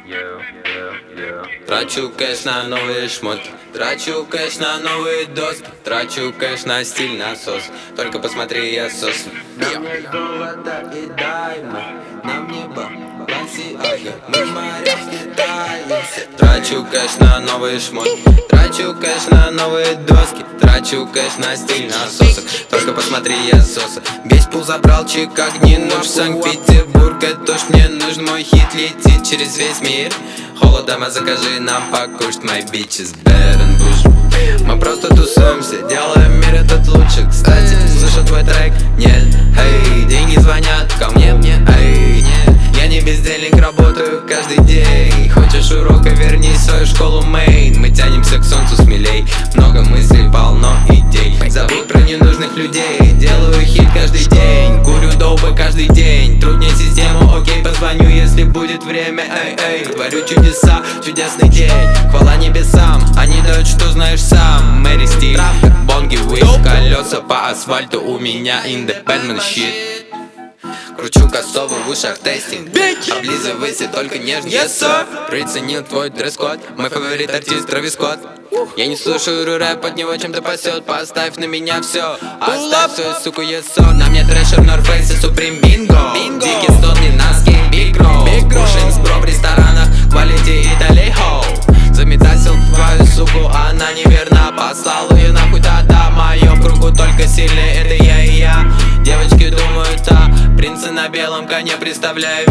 Трачу кэш на новые шмотки, трачу кэш на новые доски, трачу кэш на стиль насос. Только посмотри, я сос. Нам не золото и даймы, нам небо Бансиага, мы в морях китаемся. Трачу кэш на новые шмотки, трачу кэш на новые доски, трачу кэш на стиль насосок. Только посмотри, я соса. Весь пул забрал, Чикаго не нужен, Санкт-Петербург, это уж мне нужен. Мой хит летит через весь мир. Холодома, закажи нам покушать, my bitches better than Bush. Мы просто тусуемся, делаем мир этот лучше. Кстати, слышу твой трек? Нет, эй, деньги звонят ко мне, эй, нет. Я не бездельник, работаю каждый день. Хочешь урока, верни свою школу, мейн. Мы тянемся к солнцу смелей, много мыслей, полно идей. Забудь про ненужных людей, делаю хит каждый день. Курю доупы каждый день, труднее систему, окей, позвоню, если будет время, эй, эй. Творю чудеса, чудесный день, хвала небесам, они дают, что знаешь сам. Мэри Стиль, бонги, уик, колеса по асфальту, у меня independent shit. Кручу косово в ушах тестинг, облизывайся только нежно, yes, sir. Приценил твой дресс-код, мой фаворит артист Трэвис Скотт. Я не слушаю рэп, от него чем-то пасет. Поставь на меня все, оставь свою суку, yes, sir. На мне трэшер, Норфейс и Суприм Бинго. Дикий стон, не носки, Биг Роу. Кушаем сбро в ресторанах, квалити Италий Хоу. Заметасил твою суку, она неверна. Послал ее нахуй, да-да, в моем кругу только сильный, это я и я. Девочки думают, принца на белом коне, представляю